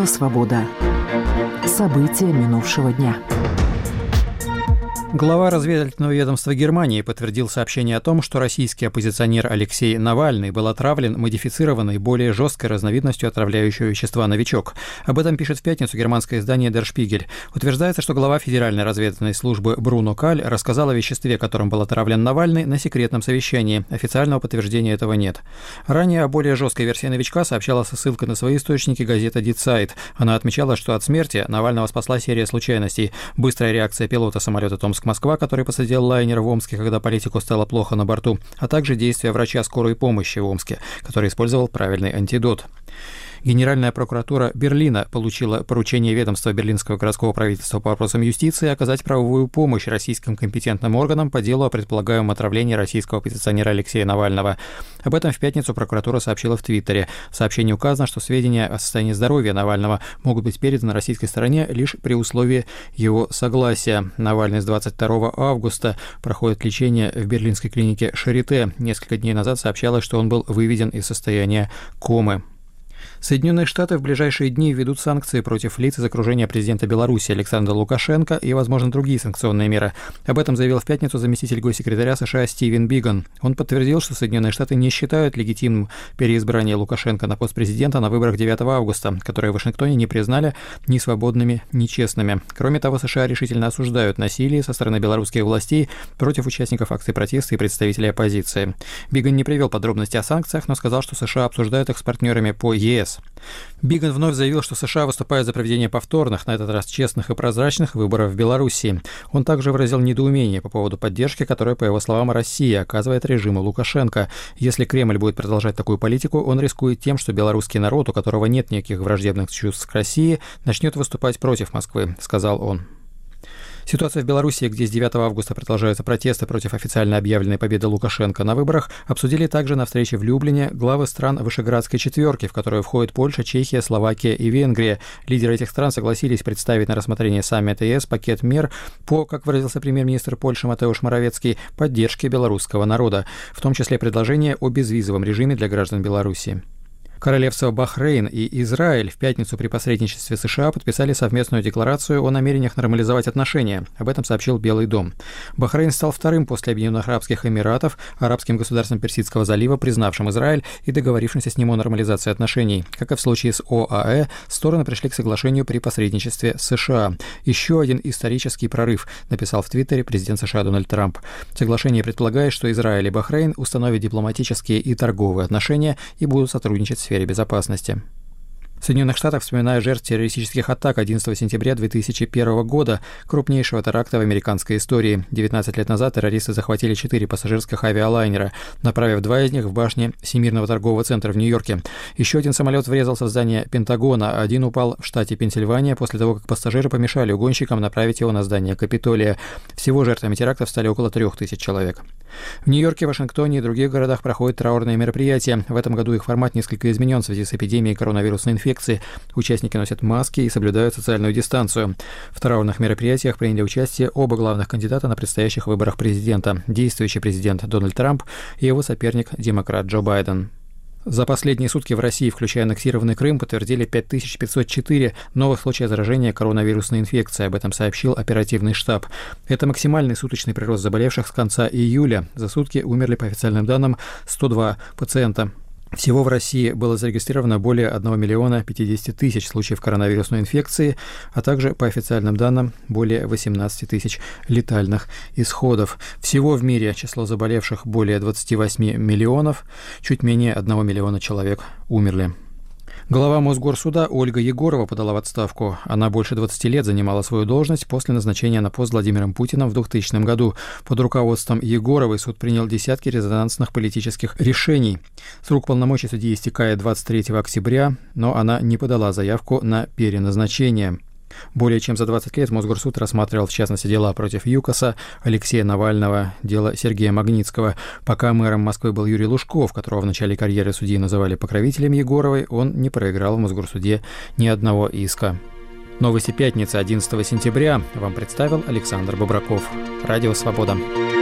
«Свобода». События минувшего дня. Глава разведывательного ведомства Германии подтвердил сообщение о том, что российский оппозиционер Алексей Навальный был отравлен модифицированной, более жесткой разновидностью отравляющего вещества «Новичок». Об этом пишет в пятницу германское издание Der Spiegel. Утверждается, что глава Федеральной разведывательной службы Бруно Каль рассказал о веществе, которым был отравлен Навальный, на секретном совещании. Официального подтверждения этого нет. Ранее о более жесткой версии «Новичка» сообщала со ссылкой на свои источники газета Die Zeit. Она отмечала, что от смерти Навального спасла серия случайностей: быстрая реакция пилота самолета Томск-Москва, который посадил лайнер в Омске, когда политику стало плохо на борту, а также действия врача скорой помощи в Омске, который использовал правильный антидот. Генеральная прокуратура Берлина получила поручение ведомства Берлинского городского правительства по вопросам юстиции оказать правовую помощь российским компетентным органам по делу о предполагаемом отравлении российского оппозиционера Алексея Навального. Об этом в пятницу прокуратура сообщила в Твиттере. В сообщении указано, что сведения о состоянии здоровья Навального могут быть переданы российской стороне лишь при условии его согласия. Навальный с 22 августа проходит лечение в берлинской клинике Шарите. Несколько дней назад сообщалось, что он был выведен из состояния комы. Соединенные Штаты в ближайшие дни введут санкции против лиц из окружения президента Беларуси Александра Лукашенко и, возможно, другие санкционные меры. Об этом заявил в пятницу заместитель госсекретаря США Стивен Биган. Он подтвердил, что Соединенные Штаты не считают легитимным переизбрание Лукашенко на пост президента на выборах 9 августа, которые в Вашингтоне не признали ни свободными, ни честными. Кроме того, США решительно осуждают насилие со стороны белорусских властей против участников акций протеста и представителей оппозиции. Биган не привел подробности о санкциях, но сказал, что США обсуждают их с партнерами по ЕС. Биган вновь заявил, что США выступают за проведение повторных, на этот раз честных и прозрачных, выборов в Беларуси. Он также выразил недоумение по поводу поддержки, которую, по его словам, Россия оказывает режиму Лукашенко. Если Кремль будет продолжать такую политику, он рискует тем, что белорусский народ, у которого нет никаких враждебных чувств к России, начнет выступать против Москвы, сказал он. Ситуация в Беларуси, где с 9 августа продолжаются протесты против официально объявленной победы Лукашенко на выборах, обсудили также на встрече в Люблине главы стран Вышеградской четверки, в которую входят Польша, Чехия, Словакия и Венгрия. Лидеры этих стран согласились представить на рассмотрение саммита ЕС пакет мер по, как выразился премьер-министр Польши Матеуш Моравецкий, поддержке белорусского народа, в том числе предложение о безвизовом режиме для граждан Беларуси. Королевство Бахрейн и Израиль в пятницу при посредничестве США подписали совместную декларацию о намерениях нормализовать отношения. Об этом сообщил Белый дом. Бахрейн стал вторым после Объединенных Арабских Эмиратов, арабским государством Персидского залива, признавшим Израиль и договорившимся с ним о нормализации отношений. Как и в случае с ОАЭ, стороны пришли к соглашению при посредничестве США. Еще один исторический прорыв, написал в Твиттере президент США Дональд Трамп. Соглашение предполагает, что Израиль и Бахрейн установят дипломатические и торговые отношения и будут сотрудничать в сфере безопасности. В Соединенных Штатах вспоминают жертв террористических атак 11 сентября 2001 года, крупнейшего теракта в американской истории. 19 лет назад террористы захватили 4 пассажирских авиалайнера, направив 2 из них в башни Всемирного торгового центра в Нью-Йорке. Еще один самолет врезался в здание Пентагона, а один упал в штате Пенсильвания после того, как пассажиры помешали угонщикам направить его на здание Капитолия. Всего жертвами терактов стали около 3000 человек. В Нью-Йорке, Вашингтоне и других городах проходят траурные мероприятия. В этом году их формат несколько изменен в связи с эпидемией коронавирусной инфекции. Участники носят маски и соблюдают социальную дистанцию. В траурных мероприятиях приняли участие оба главных кандидата на предстоящих выборах президента: действующий президент Дональд Трамп и его соперник, демократ Джо Байден. За последние сутки в России, включая аннексированный Крым, подтвердили 5504 новых случая заражения коронавирусной инфекцией. Об этом сообщил оперативный штаб. Это максимальный суточный прирост заболевших с конца июля. За сутки умерли, по официальным данным, 102 пациента. Всего в России было зарегистрировано более 1 миллиона 50 тысяч случаев коронавирусной инфекции, а также, по официальным данным, более 18 тысяч летальных исходов. Всего в мире число заболевших более 28 миллионов, чуть менее 1 миллиона человек умерли. Глава Мосгорсуда Ольга Егорова подала в отставку. Она больше 20 лет занимала свою должность после назначения на пост Владимиром Путиным в 2000 году. Под руководством Егоровой суд принял десятки резонансных политических решений. Срок полномочий судьи истекает 23 октября, но она не подала заявку на переназначение. Более чем за 20 лет Мосгорсуд рассматривал, в частности, дела против ЮКОСа, Алексея Навального, дело Сергея Магнитского. Пока мэром Москвы был Юрий Лужков, которого в начале карьеры судьи называли покровителем Егоровой, он не проиграл в Мосгорсуде ни одного иска. Новости пятницы 11 сентября вам представил Александр Бобраков. Радио «Свобода».